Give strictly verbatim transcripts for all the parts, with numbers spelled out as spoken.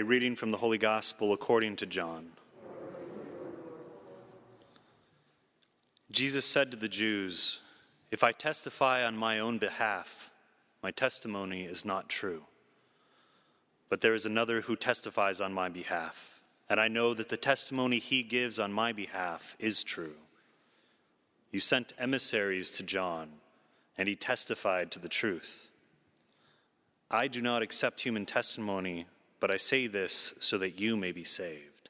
A reading from the Holy Gospel according to John. Jesus said to the Jews, "If I testify on my own behalf, my testimony is not true. But there is another who testifies on my behalf, and I know that the testimony he gives on my behalf is true. You sent emissaries to John, and he testified to the truth. I do not accept human testimony, but I say this so that you may be saved.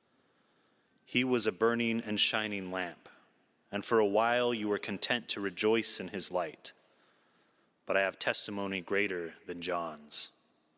He was a burning and shining lamp, and for a while you were content to rejoice in his light. But I have testimony greater than John's.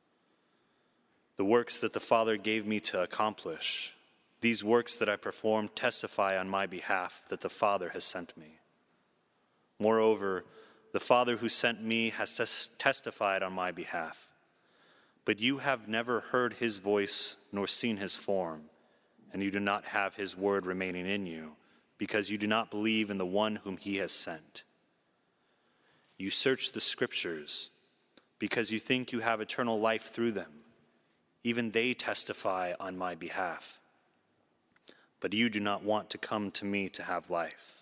The works that the Father gave me to accomplish, these works that I perform testify on my behalf that the Father has sent me. Moreover, the Father who sent me has tes- testified on my behalf. But you have never heard his voice nor seen his form, and you do not have his word remaining in you, because you do not believe in the one whom he has sent. You search the Scriptures, because you think you have eternal life through them. Even they testify on my behalf. But you do not want to come to me to have life.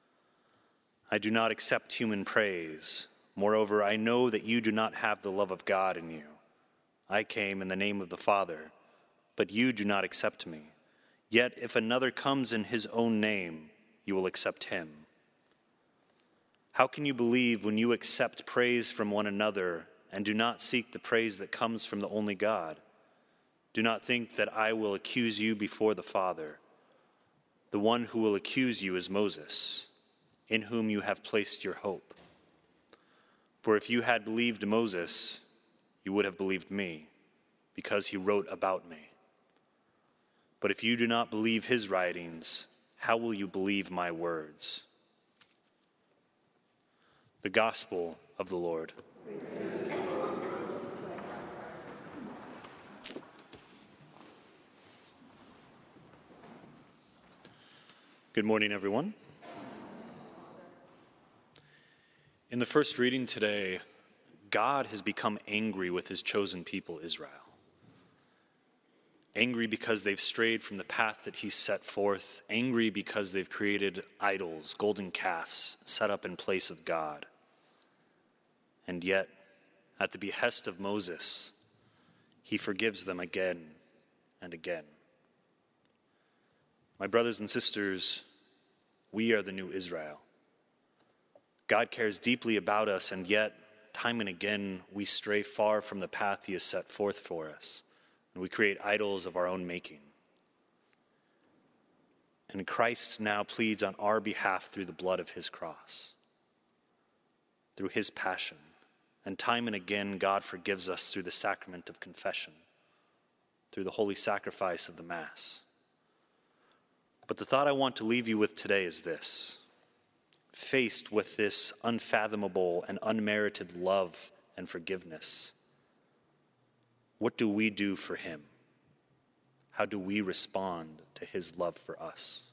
I do not accept human praise. Moreover, I know that you do not have the love of God in you. I came in the name of the Father, but you do not accept me. Yet if another comes in his own name, you will accept him. How can you believe when you accept praise from one another and do not seek the praise that comes from the only God? Do not think that I will accuse you before the Father. The one who will accuse you is Moses, in whom you have placed your hope. For if you had believed Moses, you would have believed me, because he wrote about me. But if you do not believe his writings, how will you believe my words?" The Gospel of the Lord. Good morning, everyone. In the first reading today, God has become angry with his chosen people, Israel. Angry because they've strayed from the path that he set forth. Angry because they've created idols, golden calves, set up in place of God. And yet, at the behest of Moses, he forgives them again and again. My brothers and sisters, we are the new Israel. God cares deeply about us, and yet, time and again, we stray far from the path he has set forth for us, and we create idols of our own making. And Christ now pleads on our behalf through the blood of his cross, through his passion. And time and again, God forgives us through the sacrament of confession, through the holy sacrifice of the Mass. But the thought I want to leave you with today is this. Faced with this unfathomable and unmerited love and forgiveness, what do we do for him? How do we respond to his love for us?